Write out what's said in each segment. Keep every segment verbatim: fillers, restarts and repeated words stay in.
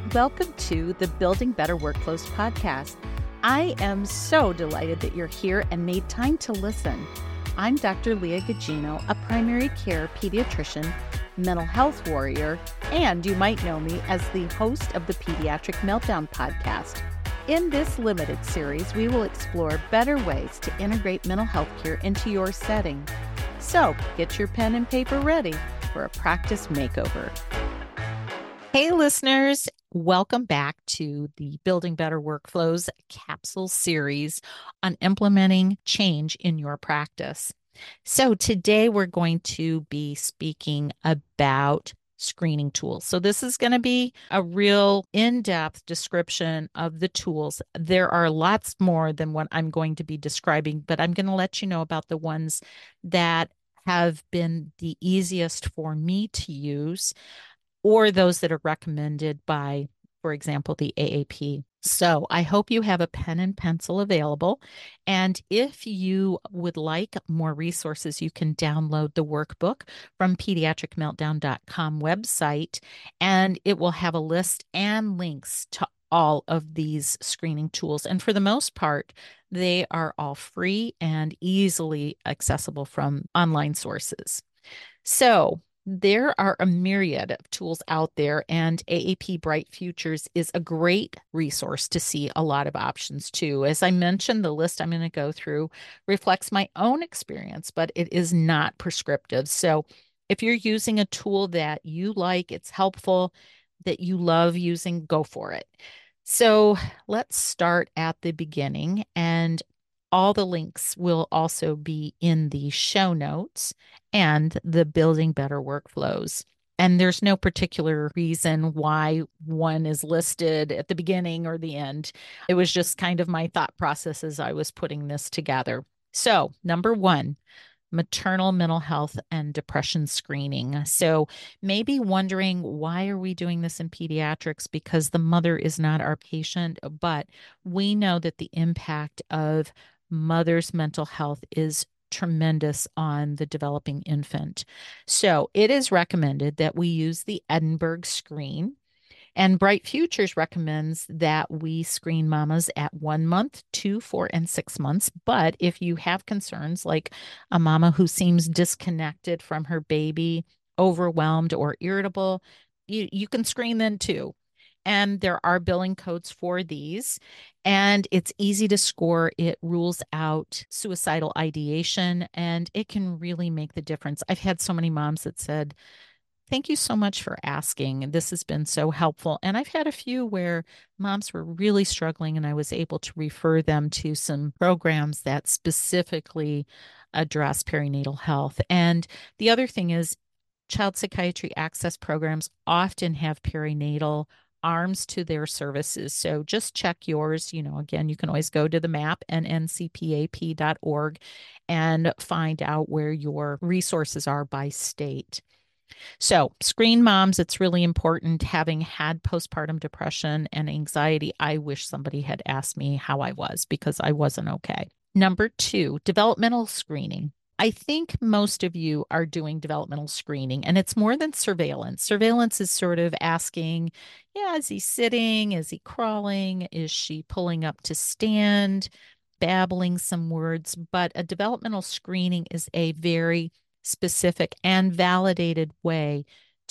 Welcome to the Building Better Workflows podcast. I am so delighted that you're here and made time to listen. I'm Doctor Leah Gugino, a primary care pediatrician, mental health warrior, and you might know me as the host of the Pediatric Meltdown podcast. In this limited series, we will explore better ways to integrate mental health care into your setting. So get your pen and paper ready for a practice makeover. Hey listeners, welcome back to the Building Better Workflows capsule series on implementing change in your practice. So today we're going to be speaking about screening tools. So this is going to be a real in-depth description of the tools. There are lots more than what I'm going to be describing, but I'm going to let you know about the ones that have been the easiest for me to use, or those that are recommended by, for example, the A A P. So I hope you have a pen and pencil available. And if you would like more resources, you can download the workbook from pediatric meltdown dot com website, and it will have a list and links to all of these screening tools. And for the most part, they are all free and easily accessible from online sources. So there are a myriad of tools out there, and A A P Bright Futures is a great resource to see a lot of options too. As I mentioned, the list I'm going to go through reflects my own experience, but it is not prescriptive. So if you're using a tool that you like, it's helpful, that you love using, go for it. So let's start at the beginning, and all the links will also be in the show notes and the Building Better Workflows. And there's no particular reason why one is listed at the beginning or the end. It was just kind of my thought process as I was putting this together. So, number one, maternal mental health and depression screening. So maybe wondering, why are we doing this in pediatrics? Because the mother is not our patient, but we know that the impact of mother's mental health is tremendous on the developing infant. So it is recommended that we use the Edinburgh screen. And Bright Futures recommends that we screen mamas at one month, two, four, and six months. But if you have concerns like a mama who seems disconnected from her baby, overwhelmed or irritable, you, you can screen then too. And there are billing codes for these, and it's easy to score. It rules out suicidal ideation, and it can really make the difference. I've had so many moms that said, thank you so much for asking. This has been so helpful. And I've had a few where moms were really struggling, and I was able to refer them to some programs that specifically address perinatal health. And the other thing is, child psychiatry access programs often have perinatal arms to their services. So just check yours. You know, again, you can always go to the map and N C P A P dot org and find out where your resources are by state. So screen moms, it's really important. Having had postpartum depression and anxiety, I wish somebody had asked me how I was, because I wasn't okay. Number two, developmental screening. I think most of you are doing developmental screening, and it's more than surveillance. Surveillance is sort of asking, yeah, is he sitting? Is he crawling? Is she pulling up to stand, babbling some words? But a developmental screening is a very specific and validated way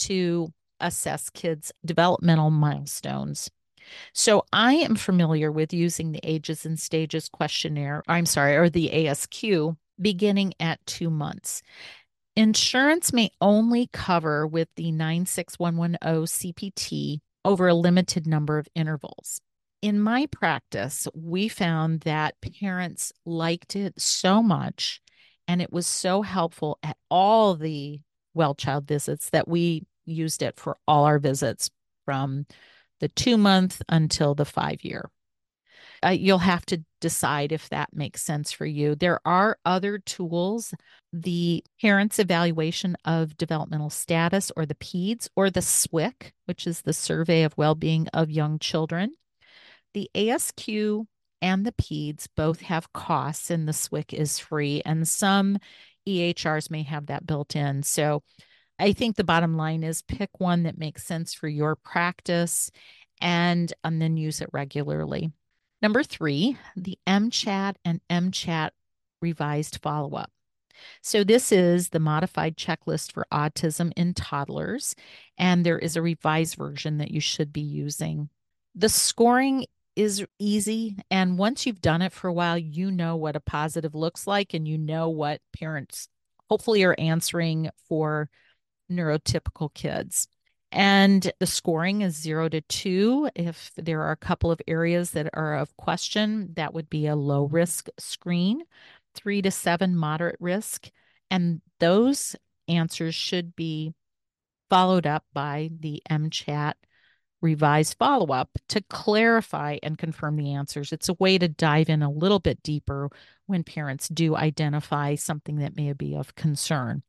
to assess kids' developmental milestones. So I am familiar with using the Ages and Stages questionnaire, I'm sorry, or the A S Q, beginning at two months. Insurance may only cover with the nine six one one zero C P T over a limited number of intervals. In my practice, we found that parents liked it so much, and it was so helpful at all the well child visits, that we used it for all our visits from the two month until the five year. Uh, you'll have to decide if that makes sense for you. There are other tools, the Parents Evaluation of Developmental Status, or the PEDS, or the S W I C, which is the Survey of Well-Being of Young Children. The A S Q and the PEDS both have costs, and the S W I C is free, and some E H Rs may have that built in. So I think the bottom line is, pick one that makes sense for your practice and, and then use it regularly. Number three, the MCHAT and MCHAT revised follow-up. So this is the modified checklist for autism in toddlers, and there is a revised version that you should be using. The scoring is easy, and once you've done it for a while, you know what a positive looks like, and you know what parents hopefully are answering for neurotypical kids. And the scoring is zero to two. If there are a couple of areas that are of question, that would be a low risk screen, three to seven, moderate risk. And those answers should be followed up by the MCHAT revised follow up to clarify and confirm the answers. It's a way to dive in a little bit deeper when parents do identify something that may be of concern.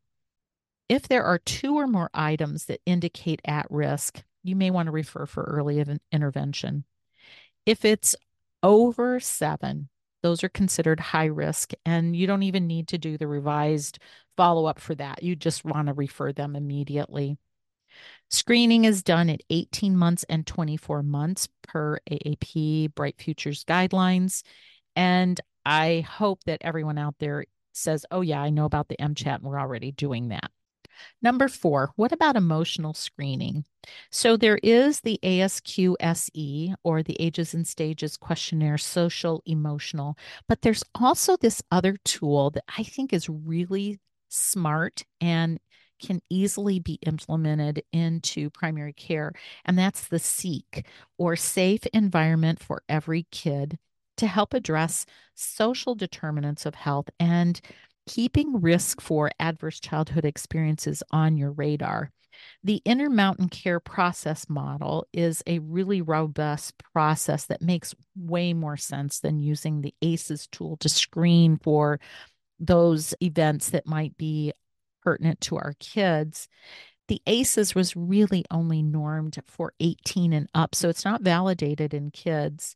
If there are two or more items that indicate at risk, you may want to refer for early intervention. If it's over seven, those are considered high risk, and you don't even need to do the revised follow-up for that. You just want to refer them immediately. Screening is done at eighteen months and twenty-four months per A A P Bright Futures guidelines. And I hope that everyone out there says, oh yeah, I know about the MCHAT and we're already doing that. Number four, what about emotional screening? So there is the A S Q S E, or the Ages and Stages Questionnaire, social emotional, but there's also this other tool that I think is really smart and can easily be implemented into primary care, and that's the SEEK, or Safe Environment for Every Kid, to help address social determinants of health and keeping risk for adverse childhood experiences on your radar. The Intermountain Care Process Model is a really robust process that makes way more sense than using the ACEs tool to screen for those events that might be pertinent to our kids. The ACEs was really only normed for eighteen and up, so it's not validated in kids.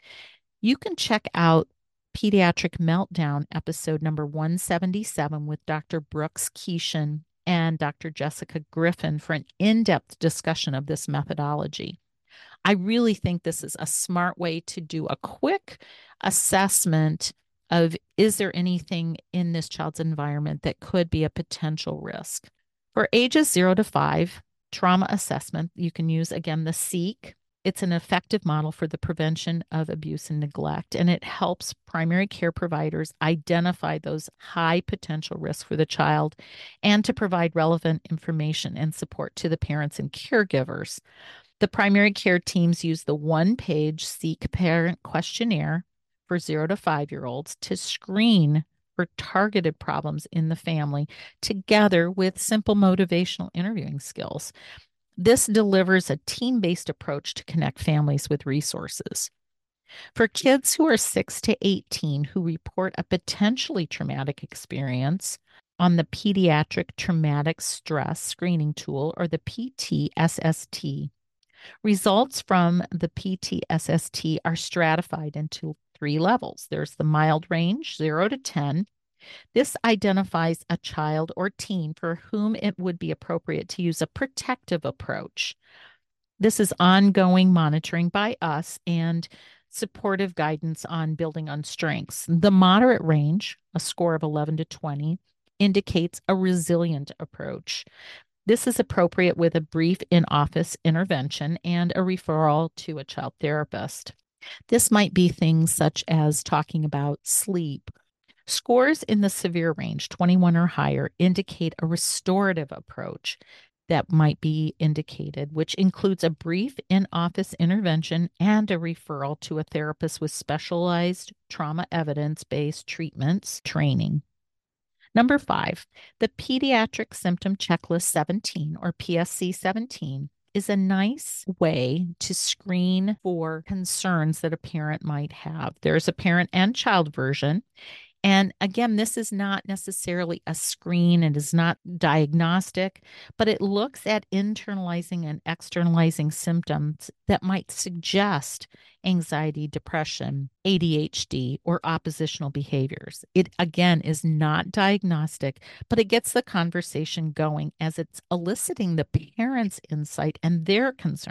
You can check out Pediatric Meltdown episode number one seventy-seven with Doctor Brooks Keeshan and Doctor Jessica Griffin for an in-depth discussion of this methodology. I really think this is a smart way to do a quick assessment of, is there anything in this child's environment that could be a potential risk? For ages zero to five, trauma assessment, you can use, again, the SEEK. It's an effective model for the prevention of abuse and neglect, and it helps primary care providers identify those high potential risks for the child and to provide relevant information and support to the parents and caregivers. The primary care teams use the one-page SEEK parent questionnaire for zero to five-year-olds to screen for targeted problems in the family, together with simple motivational interviewing skills. This delivers a team-based approach to connect families with resources. For kids who are six to eighteen who report a potentially traumatic experience, on the Pediatric Traumatic Stress Screening Tool, or the P T S S T. Results from the P T S S T are stratified into three levels. There's the mild range, zero to ten. This identifies a child or teen for whom it would be appropriate to use a protective approach. This is ongoing monitoring by us and supportive guidance on building on strengths. The moderate range, a score of eleven to twenty, indicates a resilient approach. This is appropriate with a brief in-office intervention and a referral to a child therapist. This might be things such as talking about sleep. Scores in the severe range, twenty-one or higher, indicate a restorative approach that might be indicated, which includes a brief in-office intervention and a referral to a therapist with specialized trauma evidence-based treatments training. Number five, the Pediatric Symptom Checklist seventeen, or P S C seventeen, is a nice way to screen for concerns that a parent might have. There's a parent and child version. And again, this is not necessarily a screen. It is not diagnostic, but it looks at internalizing and externalizing symptoms that might suggest anxiety, depression, A D H D, or oppositional behaviors. It, again, is not diagnostic, but it gets the conversation going as it's eliciting the parent's insight and their concern.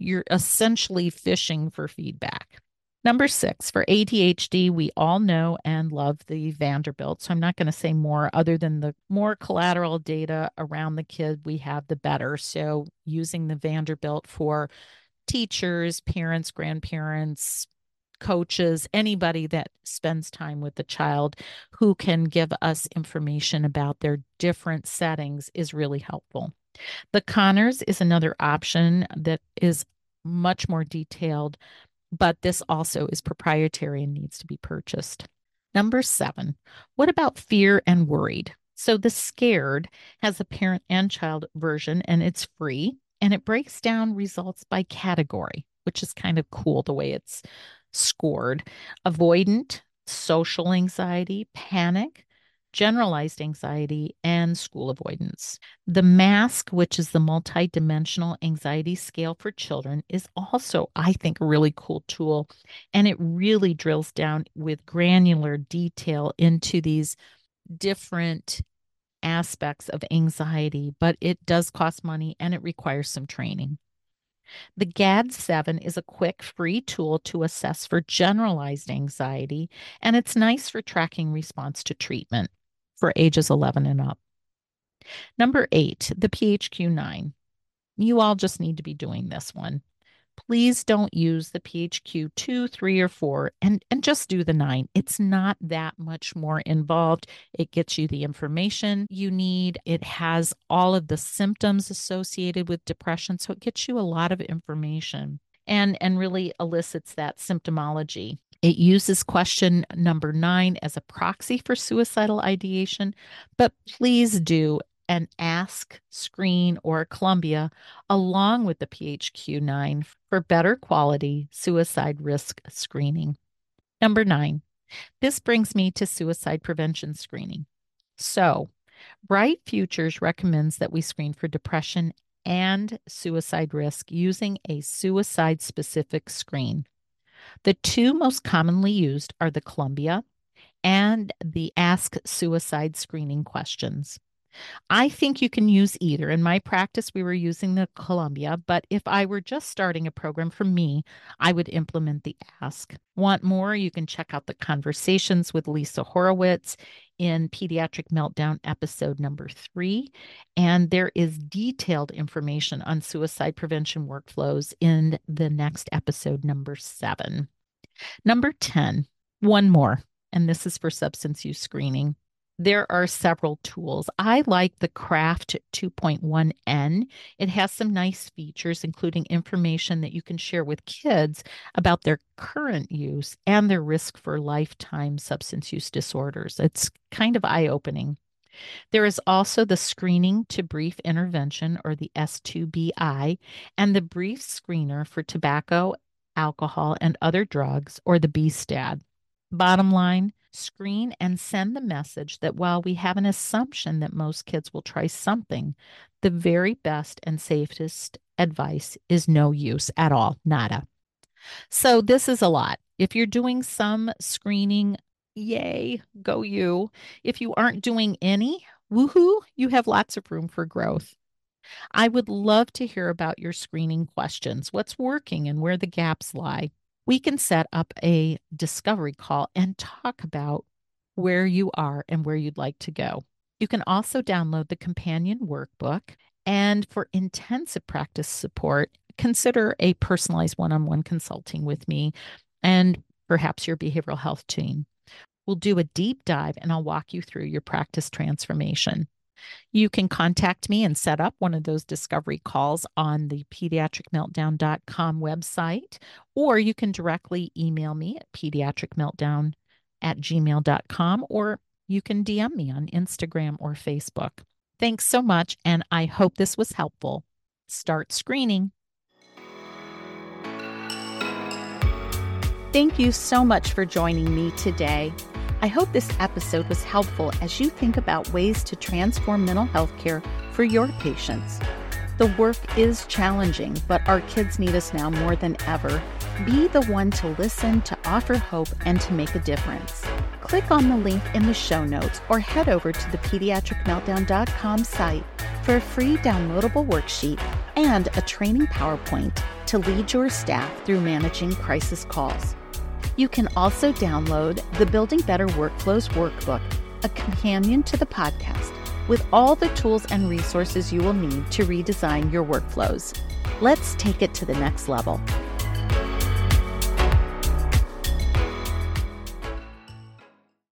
You're essentially fishing for feedback. Number six, for A D H D, we all know and love the Vanderbilt. So I'm not going to say more other than the more collateral data around the kid we have, the better. So using the Vanderbilt for teachers, parents, grandparents, coaches, anybody that spends time with the child who can give us information about their different settings is really helpful. The Conners is another option that is much more detailed, but this also is proprietary and needs to be purchased. Number seven, what about fear and worried? So the Scared has a parent and child version, and it's free, and it breaks down results by category, which is kind of cool the way it's scored. Avoidant, social anxiety, panic, generalized anxiety, and school avoidance. The MASK, which is the multidimensional anxiety scale for children, is also, I think, a really cool tool. And it really drills down with granular detail into these different aspects of anxiety, but it does cost money and it requires some training. The G A D seven is a quick, free tool to assess for generalized anxiety, and it's nice for tracking response to treatment for ages eleven and up. Number eight, the P H Q nine. You all just need to be doing this one. Please don't use the P H Q two, three, or four, and, and just do the nine. It's not that much more involved. It gets you the information you need. It has all of the symptoms associated with depression, so it gets you a lot of information and, and really elicits that symptomology. It uses question number nine as a proxy for suicidal ideation, but please do an Ask, Screen, or Columbia along with the P H Q nine for better quality suicide risk screening. Number nine, this brings me to suicide prevention screening. So, Bright Futures recommends that we screen for depression and suicide risk using a suicide-specific screen. The two most commonly used are the Columbia and the Ask Suicide screening questions. I think you can use either. In my practice, we were using the Columbia, but if I were just starting a program for me, I would implement the Ask. Want more? You can check out the conversations with Lisa Horowitz in Pediatric Meltdown episode number three. And there is detailed information on suicide prevention workflows in the next episode, number seven. Number ten, one more, and this is for substance use screening. There are several tools. I like the Craft two point one N. It has some nice features, including information that you can share with kids about their current use and their risk for lifetime substance use disorders. It's kind of eye-opening. There is also the Screening to Brief Intervention, or the S two B I, and the Brief Screener for Tobacco, Alcohol, and Other Drugs, or the B STAD. Bottom line, screen and send the message that while we have an assumption that most kids will try something, the very best and safest advice is no use at all, nada. So this is a lot. If you're doing some screening, yay, go you. If you aren't doing any, woohoo, you have lots of room for growth. I would love to hear about your screening questions, what's working and where the gaps lie. We can set up a discovery call and talk about where you are and where you'd like to go. You can also download the companion workbook, and for intensive practice support, consider a personalized one-on-one consulting with me and perhaps your behavioral health team. We'll do a deep dive and I'll walk you through your practice transformation. You can contact me and set up one of those discovery calls on the pediatric meltdown dot com website, or you can directly email me at pediatric meltdown at gmail dot com, or you can D M me on Instagram or Facebook. Thanks so much, and I hope this was helpful. Start screening. Thank you so much for joining me today. I hope this episode was helpful as you think about ways to transform mental health care for your patients. The work is challenging, but our kids need us now more than ever. Be the one to listen, to offer hope, and to make a difference. Click on the link in the show notes or head over to the pediatric meltdown dot com site for a free downloadable worksheet and a training PowerPoint to lead your staff through managing crisis calls. You can also download the Building Better Workflows Workbook, a companion to the podcast, with all the tools and resources you will need to redesign your workflows. Let's take it to the next level.